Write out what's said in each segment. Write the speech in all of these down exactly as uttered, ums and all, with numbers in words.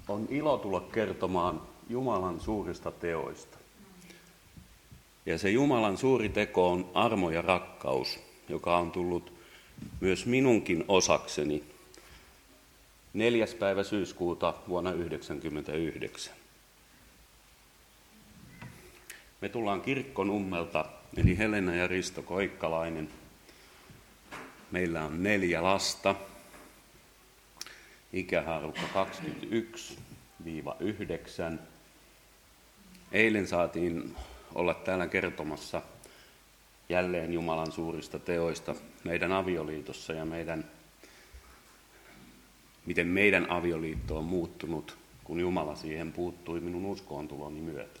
On ilo tulla kertomaan Jumalan suurista teoista. Ja se Jumalan suuri teko on armo ja rakkaus, joka on tullut myös minunkin osakseni neljäs päivä syyskuuta vuonna yhdeksänkymmentäyhdeksän. Me tullaan Kirkkonummelta, eli Helena ja Risto Koikkalainen. Meillä on neljä lasta, ikähaarukka kaksikymmentäyksi yhdeksän. Eilen saatiin olla täällä kertomassa jälleen Jumalan suurista teoista meidän avioliitossa ja meidän, miten meidän avioliitto on muuttunut, kun Jumala siihen puuttui minun uskoontuloni myötä.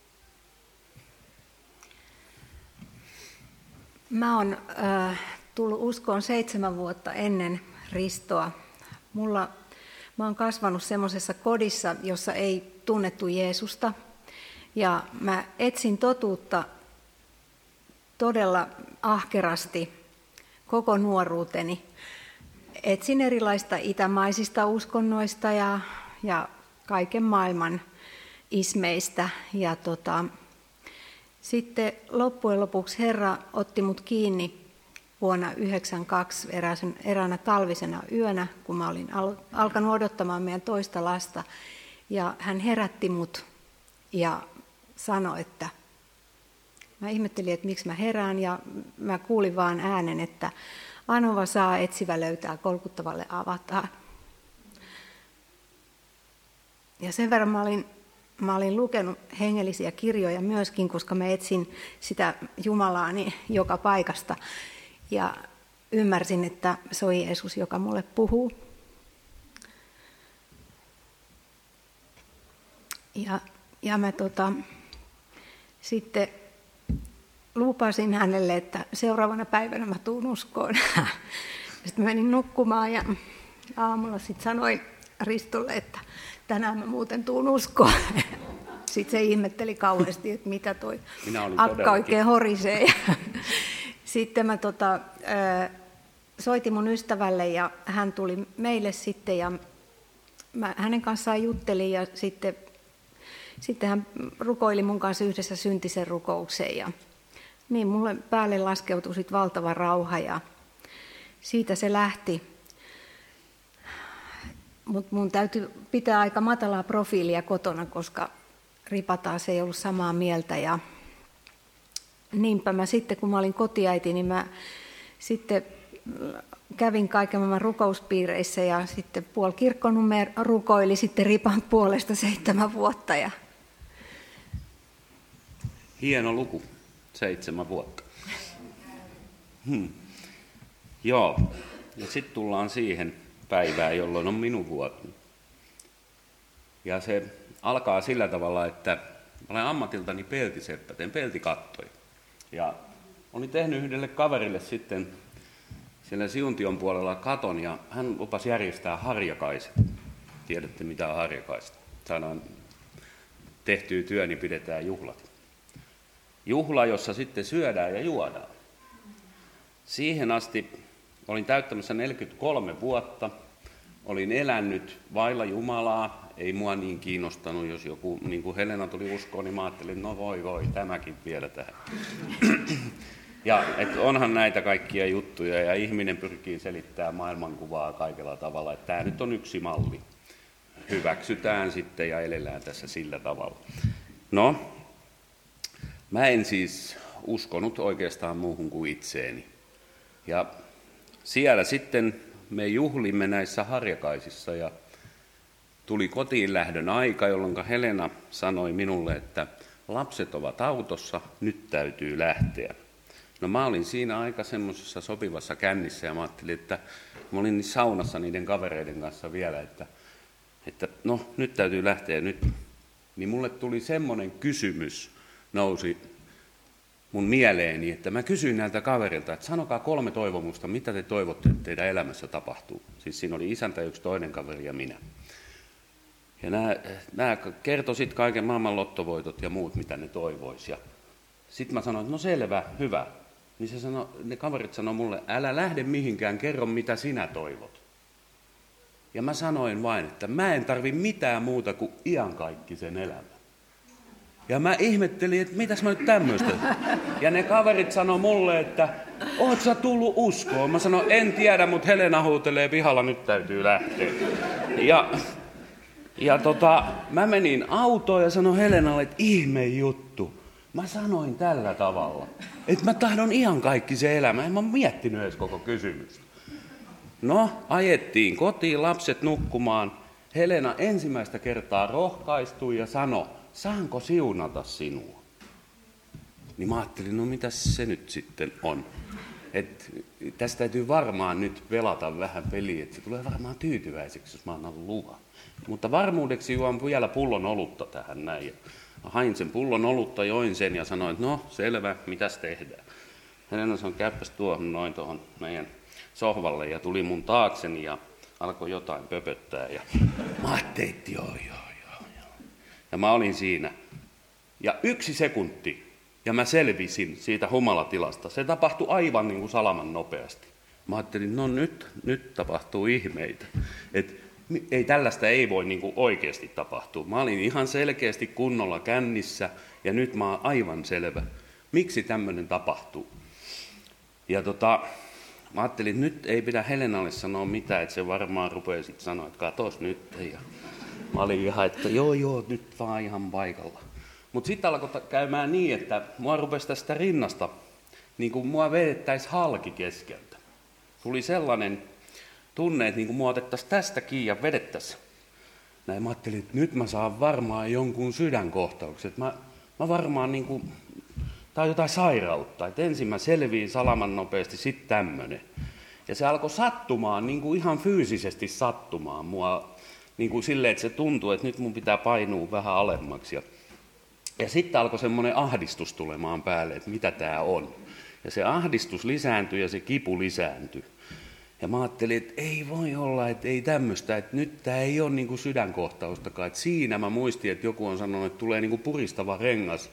Mä oon äh, tullut uskoon seitsemän vuotta ennen Ristoa. Mulla, mä oon kasvanut semmoisessa kodissa, jossa ei tunnettu Jeesusta. Ja mä etsin totuutta todella ahkerasti koko nuoruuteni. Etsin erilaista itämaisista uskonnoista ja, ja kaiken maailman ismeistä. Ja tota, sitten loppujen lopuksi Herra otti mut kiinni vuonna yhdeksänkymmentäkaksi eräänä talvisena yönä, kun mä olin alkanut odottamaan meidän toista lasta. Ja hän herätti mut ja sanoi, että mä ihmettelin, että miksi mä herään, ja mä kuulin vaan äänen, että anova saa, etsivä löytää, kolkuttavalle avataan. Ja sen verran mä olin, mä olin lukenut hengellisiä kirjoja myöskin, koska mä etsin sitä Jumalaani joka paikasta. Ja ymmärsin, että se on Jeesus, joka mulle puhuu. Ja, ja mä tota, sitten lupasin hänelle, että seuraavana päivänä mä tuun uskoon. Sitten mä menin nukkumaan ja aamulla sitten sanoin Ristolle, että tänään mä muuten tuun uskoon. Sitten se ihmetteli kauheasti, että mitä toi akka oikein horisee. Sitten mä tota, soitin mun ystävälle ja hän tuli meille sitten ja mä hänen kanssaan juttelin ja sitten, sitten hän rukoili mun kanssa yhdessä syntisen rukouksen ja niin mulle päälle laskeutui sit valtava rauha ja siitä se lähti. Mutta mun täytyy pitää aika matalaa profiilia kotona, koska Ripa taas ei ollut samaa mieltä. Ja niinpä mä sitten, kun mä olin kotiäiti, niin mä sitten kävin kaiken maailman rukouspiireissä ja sitten puoli Kirkkonumme rukoili sitten Ripan puolesta seitsemän vuotta. Ja hieno luku, seitsemän vuotta. Hmm. Joo, ja sitten tullaan siihen päivään, jolloin on minun vuoteni. Ja se alkaa sillä tavalla, että olen ammatiltani peltiseppä, teen peltikattoja. Ja olin tehnyt yhdelle kaverille sitten siellä Siuntion puolella katon, ja hän lupasi järjestää harjakaiset. Tiedätte, mitä on harjakaista. Saadaan tehtyä työ, niin pidetään juhlat. Juhla, jossa sitten syödään ja juodaan. Siihen asti olin täyttämässä neljäkymmentäkolme vuotta. Olin elänyt vailla Jumalaa. Ei mua niin kiinnostanut, jos joku, niin kuin Helena tuli uskoon, niin mä ajattelin, no voi voi, tämäkin vielä tähän. Ja et onhan näitä kaikkia juttuja, ja ihminen pyrkii selittämään maailmankuvaa kaikella tavalla, että tämä nyt on yksi malli. Hyväksytään sitten ja elellään tässä sillä tavalla. No, mä en siis uskonut oikeastaan muuhun kuin itseeni. Ja siellä sitten me juhlimme näissä harjakaisissa ja tuli kotiin lähdön aika, jolloin Helena sanoi minulle, että lapset ovat autossa, nyt täytyy lähteä. No mä olin siinä aika semmoisessa sopivassa kännissä ja mä ajattelin, että mä olin saunassa niiden kavereiden kanssa vielä, että, että no nyt täytyy lähteä nyt. Niin mulle tuli semmoinen kysymys, nousi mun mieleeni, että mä kysyin näiltä kaverilta, että sanokaa kolme toivomusta, mitä te toivotte, että teidän elämässä tapahtuu. Siis siinä oli isäntä, yksi toinen kaveri ja minä. Ja nämä, nämä kertoi sitten kaiken maailman lottovoitot ja muut, mitä ne toivoisi. Sitten mä sanoin, että no selvä, hyvä. Niin se sanoi, ne kaverit sanoi mulle, älä lähde mihinkään, kerro mitä sinä toivot. Ja mä sanoin vain, että mä en tarvi mitään muuta kuin iankaikkisen elämän. Ja mä ihmettelin, että mitäs mä nyt tämmöistä. Ja ne kaverit sanoi mulle, että oot sä tullut uskoon? Mä sanoin, en tiedä, mutta Helena huutelee pihalla, nyt täytyy lähteä. Ja, ja tota, mä menin autoon ja sanoin Helenalle, että ihme juttu. Mä sanoin tällä tavalla, että mä tahdon iankaikkisen elämän. En mä miettinyt edes koko kysymystä. No, ajettiin kotiin, lapset nukkumaan. Helena ensimmäistä kertaa rohkaistui ja sanoi, saanko siunata sinua? Niin mä ajattelin, no mitäs se nyt sitten on? Et tästä täytyy varmaan nyt pelata vähän peliä, että se tulee varmaan tyytyväiseksi, jos mä annan luvan. Mutta varmuudeksi juon vielä pullon olutta tähän näin. Ja hain sen pullon olutta, join sen ja sanoin, että no selvä, mitäs tehdään? Helena sanoi, käyppäs tuohon noin tuohon meidän sohvalle ja tuli mun taakseni ja alkoi jotain pöpöttää. Ja mä ajattelin, että joo, joo, joo, joo. Ja mä olin siinä. Ja yksi sekunti, ja mä selvisin siitä humalatilasta. Se tapahtui aivan niin kuin salaman nopeasti. Mä ajattelin, no nyt, nyt tapahtuu ihmeitä. Et, ei, tällaista ei voi niin kuin oikeasti tapahtua. Mä olin ihan selkeästi kunnolla kännissä, ja nyt mä oon aivan selvä. Miksi tämmöinen tapahtuu? Ja tota, mä ajattelin, että nyt ei pidä Helenalle sanoa mitään, että se varmaan rupeaa sitten sanoa, että katos nyt. Ja mä olin ihan, että joo joo, nyt vaan ihan paikalla. Mutta sitten alkoi käymään niin, että mua rupesi tästä rinnasta, niin kuin mua vedettäisiin halki keskeltä. Tuli sellainen tunne, että niin kuin mua otettaisiin tästä kiinni ja vedettäisiin. Näin mä ajattelin, että nyt mä saan varmaan jonkun sydänkohtauksen. Mä, mä varmaan niin kuin, tää on jotain sairautta. Että ensin mä selviin salaman nopeasti, sitten tämmönen. Ja se alkoi sattumaan, niin kuin ihan fyysisesti sattumaan mua. Niin kuin silleen, että se tuntuu, että nyt mun pitää painua vähän alemmaksi. Ja, ja sitten alkoi semmoinen ahdistus tulemaan päälle, että mitä tää on. Ja se ahdistus lisääntyi ja se kipu lisääntyi. Ja mä ajattelin, että ei voi olla, että ei tämmöistä, että nyt tää ei ole niin kuin sydänkohtaustakaan. Että siinä mä muistin, että joku on sanonut, että tulee niin kuin puristava rengas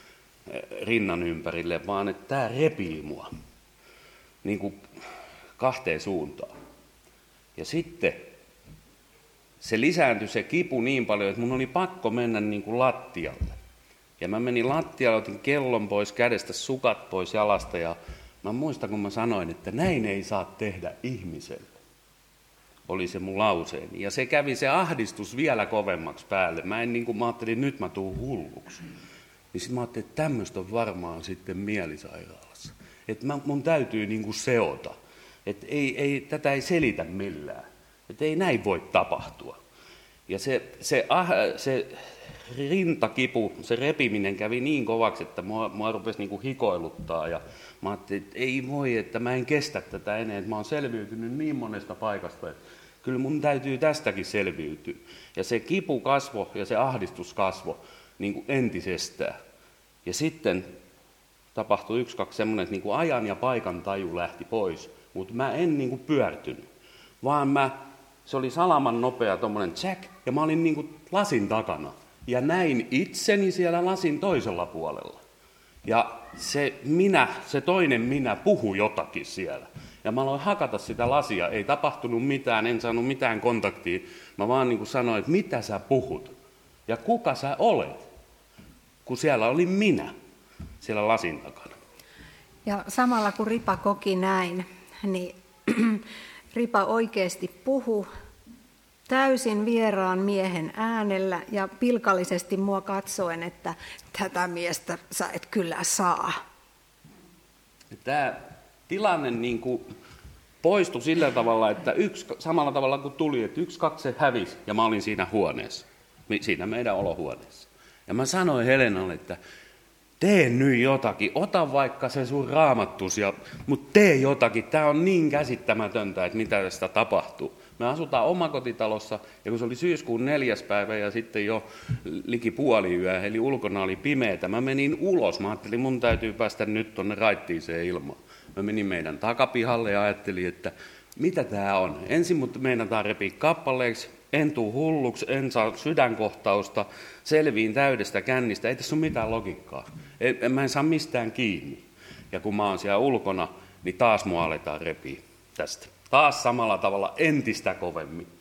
rinnan ympärille, vaan että tää repii mua niin kuin kahteen suuntaan. Ja sitten se lisääntyi se kipu niin paljon, että mun oli pakko mennä niin kuin lattialle. Ja mä menin lattialle, otin kellon pois kädestä, sukat pois jalasta ja mä muistan, kun mä sanoin, että näin ei saa tehdä ihmiselle. Oli se mun lauseeni. Ja se kävi se ahdistus vielä kovemmaksi päälle. Mä en niin kuin, mä ajattelin, nyt mä tuun hulluksi. Niin sit mä ajattelin, että tämmöistä on varmaan sitten mielisairaalassa. Että mun täytyy niin kuin seota. Että ei, ei, tätä ei selitä millään. Että ei näin voi tapahtua. Ja se, se, ah, se rintakipu, se repiminen kävi niin kovaksi, että mua, mua rupesi niin kuin hikoiluttaa. Ja mä ajattelin, että ei voi, että mä en kestä tätä enää. Että mä oon selviytynyt niin monesta paikasta, että kyllä mun täytyy tästäkin selviytyä. Ja se kipu kasvo ja se ahdistus kasvo niin kuin entisestään. Ja sitten tapahtui yksi, kaksi semmoinen, että niin kuin ajan ja paikan taju lähti pois. Mutta mä en niin kuin pyörtynyt, vaan mä, se oli salaman nopea tommonen tsäk, ja mä olin niin kuin lasin takana. Ja näin itseni siellä lasin toisella puolella. Ja se minä, se toinen minä puhui jotakin siellä. Ja mä aloin hakata sitä lasia, ei tapahtunut mitään, en saanut mitään kontaktia. Mä vaan niin kuin sanoin, että mitä sä puhut ja kuka sä olet, kun siellä oli minä siellä lasin takana. Ja samalla kun Ripa koki näin, niin Ripa oikeasti puhui täysin vieraan miehen äänellä ja pilkallisesti mua katsoen, että tätä miestä sä et kyllä saa. Tämä tilanne niin kuin poistui sillä tavalla, että yksi, samalla tavalla kuin tuli, että yksi, kaksi se hävisi ja mä olin siinä huoneessa, siinä meidän olohuoneessa. Ja mä sanoin Helenalle, että tee nyt jotakin, ota vaikka se sun raamattus, ja, mutta tee jotakin. Tämä on niin käsittämätöntä, että mitä tästä tapahtuu. Me asutaan omakotitalossa, ja kun se oli syyskuun neljäs päivä ja sitten jo liki puoli yö, eli ulkona oli pimeätä, mä menin ulos. Mä ajattelin, mun täytyy päästä nyt tuonne raittiiseen ilmaan. Mä menin meidän takapihalle ja ajattelin, että mitä tää on. Ensin mut meinataan repiä kappaleeksi, en tuu hulluksi, en saa sydänkohtausta, selviin täydestä kännistä, ei tässä ole mitään logiikkaa. En, mä en saa mistään kiinni. Ja kun mä oon siellä ulkona, niin taas mua aletaan repiä tästä. Taas samalla tavalla entistä kovemmin.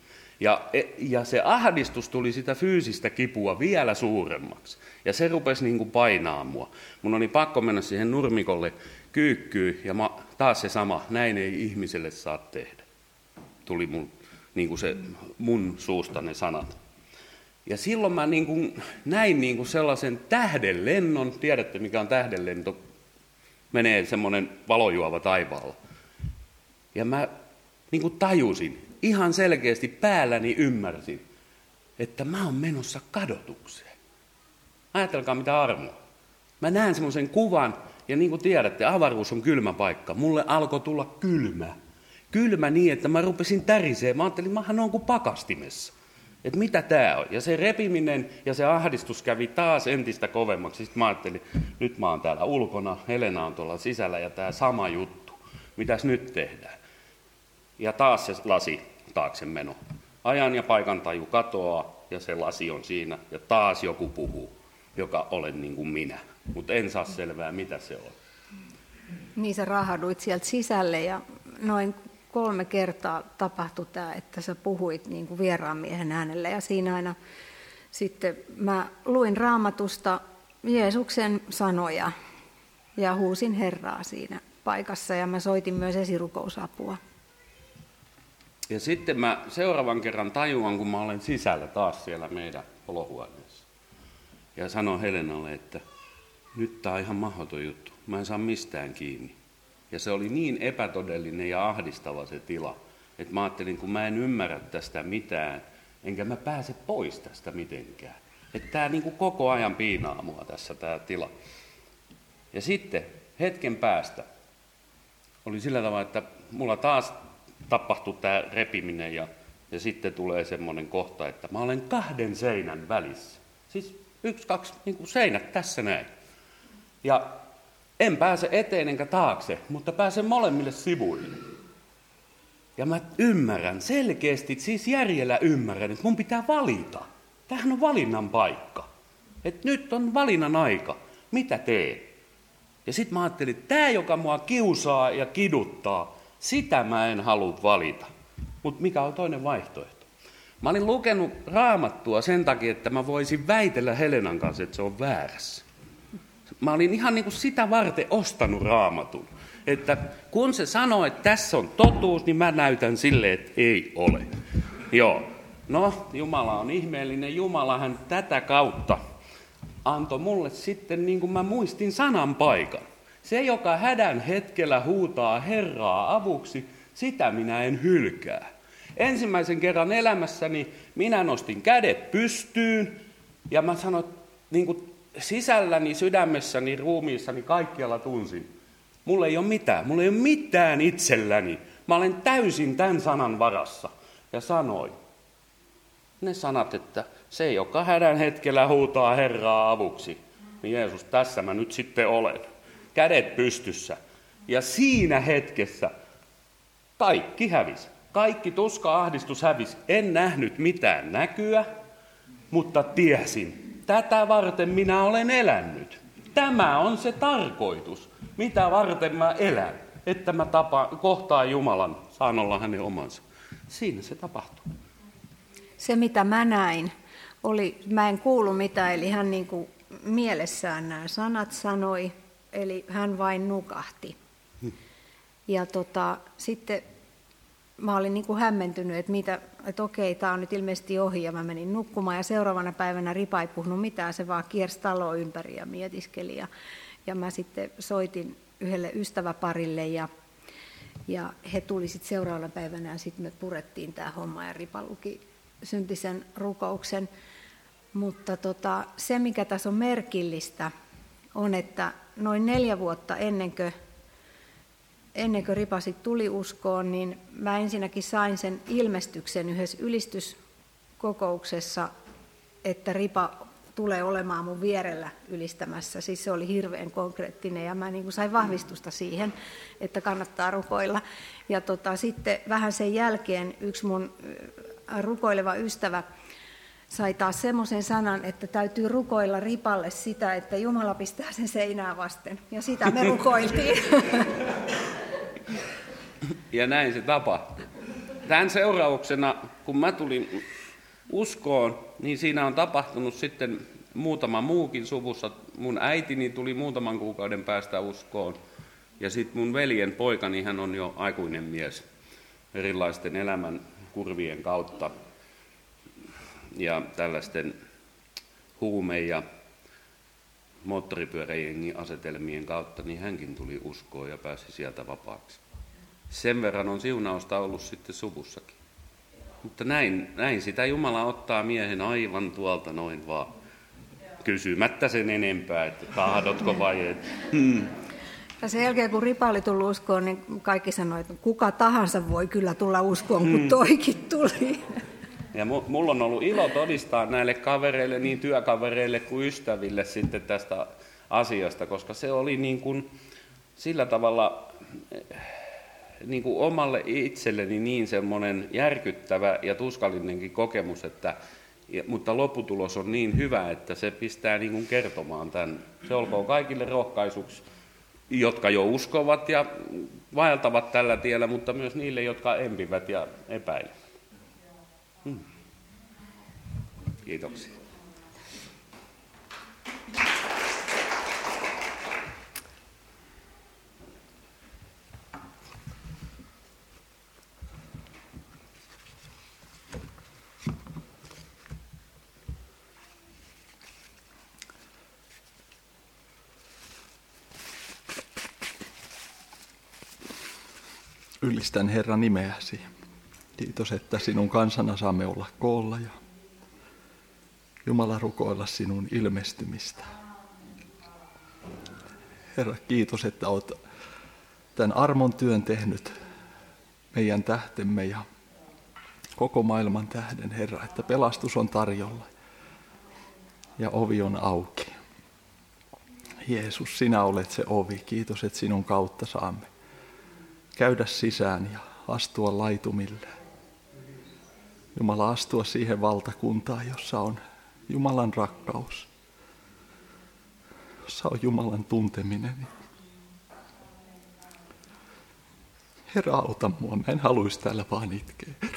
Ja, ja se ahdistus tuli sitä fyysistä kipua vielä suuremmaksi. Ja se rupesi niin kuin painaa mua. Mun oli pakko mennä siihen nurmikolle kyykkyyn ja mä, taas se sama, näin ei ihmiselle saa tehdä. Tuli mun, niin kuin se, mun suusta ne sanat. Ja silloin mä niin kuin näin niin kuin sellaisen tähdenlennon, tiedätte mikä on tähdenlento, menee semmoinen valojuova taivaalla. Ja mä niin kuin tajusin, ihan selkeästi päälläni ymmärsin, että mä oon menossa kadotukseen. Ajatelkaa mitä armoa. Mä näen semmoisen kuvan, ja niin kuin tiedätte, avaruus on kylmä paikka. Mulle alkoi tulla kylmä. Kylmä niin, että mä rupesin tärisee. Mä ajattelin, mähän on kuin pakastimessa. Että mitä tää on? Ja se repiminen ja se ahdistus kävi taas entistä kovemmaksi. Sitten mä ajattelin, nyt mä oon täällä ulkona, Helena on tuolla sisällä ja tää sama juttu. Mitäs nyt tehdään? Ja taas se lasi taakse meno. Ajan ja paikan taju katoaa ja se lasi on siinä ja taas joku puhuu, joka olen niin kuin minä. Mutta en saa selvää, mitä se on. Niin sä rahaduit sieltä sisälle ja noin kolme kertaa tapahtui tämä, että sä puhuit niin kuin vieraan miehen äänellä. Ja siinä aina sitten mä luin Raamatusta Jeesuksen sanoja ja huusin Herraa siinä paikassa. Ja mä soitin myös esirukousapua. Ja sitten mä seuraavan kerran tajuan, kun mä olen sisällä taas siellä meidän olohuoneessa. Ja sanon Helenalle, että nyt tää on ihan mahdoton juttu. Mä en saa mistään kiinni. Ja se oli niin epätodellinen ja ahdistava se tila, että mä ajattelin, kun mä en ymmärrä tästä mitään, enkä mä pääse pois tästä mitenkään. Että tää niin kuin koko ajan piinaa mua tässä tää tila. Ja sitten hetken päästä oli sillä tavalla, että mulla taas tapahtui tämä repiminen ja, ja sitten tulee semmoinen kohta, että mä olen kahden seinän välissä. Siis yksi, kaksi niin kuin seinät tässä näin. Ja en pääse eteen enkä taakse, mutta pääsen molemmille sivuille. Ja mä ymmärrän selkeästi, siis järjellä ymmärrän, että mun pitää valita. Tämähän on valinnan paikka. Että nyt on valinnan aika. Mitä teen? Ja sitten mä ajattelin, että tämä, joka mua kiusaa ja kiduttaa, sitä mä en halua valita. Mutta mikä on toinen vaihtoehto? Mä olin lukenut Raamattua sen takia, että mä voisin väitellä Helenan kanssa, että se on väärässä. Mä olin ihan niin kuin sitä varten ostanut Raamatun. Että kun se sanoo, että tässä on totuus, niin mä näytän sille, että ei ole. Joo. No, Jumala on ihmeellinen. Jumala hän tätä kautta antoi mulle sitten, niin kuin mä muistin sanan paikan. Se, joka hädän hetkellä huutaa Herraa avuksi, sitä minä en hylkää. Ensimmäisen kerran elämässäni minä nostin kädet pystyyn ja mä sanoin, niin kuin sisälläni, sydämessäni, ruumiissani, kaikkialla tunsin. Mulla ei ole mitään, mulla ei ole mitään itselläni. Mä olen täysin tämän sanan varassa. Ja sanoin ne sanat, että se, joka hädän hetkellä huutaa Herraa avuksi, niin Jeesus, tässä mä nyt sitten olen. Kädet pystyssä. Ja siinä hetkessä kaikki hävisi. Kaikki tuska-ahdistus hävisi. En nähnyt mitään näkyä, mutta tiesin, tätä varten minä olen elänyt. Tämä on se tarkoitus, mitä varten mä elän. Että mä tapa, kohtaan Jumalan, saan olla hänen omansa. Siinä se tapahtuu. Se, mitä mä näin, oli, mä en kuulu mitään, eli hän niin kuin mielessään nämä sanat sanoi, eli hän vain nukahti. Hmm. Ja tota, sitten mä olin niin kuin hämmentynyt, että, mitä, että okei, tämä on nyt ilmeisesti ohi, ja mä menin nukkumaan, ja seuraavana päivänä Ripa ei puhunut mitään, se vaan kiersi taloa ympäri ja mietiskeli, ja, ja mä sitten soitin yhdelle ystäväparille, ja, ja he tuli sitten seuraavana päivänä, ja sitten me purettiin tämä homma, ja Ripa luki syntisen rukouksen. Mutta tota, se, mikä tässä on merkillistä, on, että noin neljä vuotta ennen kuin, ennen kuin Ripa sit tuli uskoon, niin mä ensinnäkin sain sen ilmestyksen yhdessä ylistyskokouksessa, että Ripa tulee olemaan mun vierellä ylistämässä. Siis se oli hirveän konkreettinen ja mä niin kuin sain vahvistusta siihen, että kannattaa rukoilla. Ja tota, sitten vähän sen jälkeen yksi mun rukoileva ystävä sai taas semmoisen sanan, että täytyy rukoilla Ripalle sitä, että Jumala pistää sen seinää vasten. Ja sitä me rukoiltiin. Ja näin se tapahtui. tämän seurauksena, kun mä tulin uskoon, niin siinä on tapahtunut sitten muutama muukin suvussa. Mun äitini tuli muutaman kuukauden päästä uskoon. Ja sitten mun veljen poika, niin hän on jo aikuinen mies erilaisten elämän kurvien kautta ja tällaisten huume- ja moottoripyöräjengin asetelmien kautta, niin hänkin tuli uskoon ja pääsi sieltä vapaaksi. Sen verran on siunausta ollut sitten suvussakin. Mutta näin, näin sitä Jumala ottaa miehen aivan tuolta noin vaan, kysymättä sen enempää, että tahdotko vai et. Hmm. Ja sen jälkeen, kun Ripa oli tullut uskoon, niin kaikki sanoi, että kuka tahansa voi kyllä tulla uskoon, kun toikin tuli. Ja mulla on ollut ilo todistaa näille kavereille, niin työkavereille kuin ystäville sitten tästä asiasta, koska se oli niin kuin sillä tavalla niin kuin omalle itselleni niin semmoinen järkyttävä ja tuskallinenkin kokemus, että, mutta lopputulos on niin hyvä, että se pistää niin kuin kertomaan tämän. Se olkoon kaikille rohkaisuksi, jotka jo uskovat ja vaeltavat tällä tiellä, mutta myös niille, jotka empivät ja epäilevät. Hmm. Kiitoksia. Ylistän Herran nimeäsi. Kiitos, että sinun kansana saamme olla koolla ja Jumala rukoilla sinun ilmestymistä. Herra, kiitos, että olet tämän armon työn tehnyt meidän tähtemme ja koko maailman tähden, Herra, että pelastus on tarjolla ja ovi on auki. Jeesus, sinä olet se ovi. Kiitos, että sinun kautta saamme käydä sisään ja astua laitumille. Jumala, astua siihen valtakuntaan, jossa on Jumalan rakkaus, jossa on Jumalan tunteminen. Herra, auta mua, mä en haluaisi täällä vaan itkeä.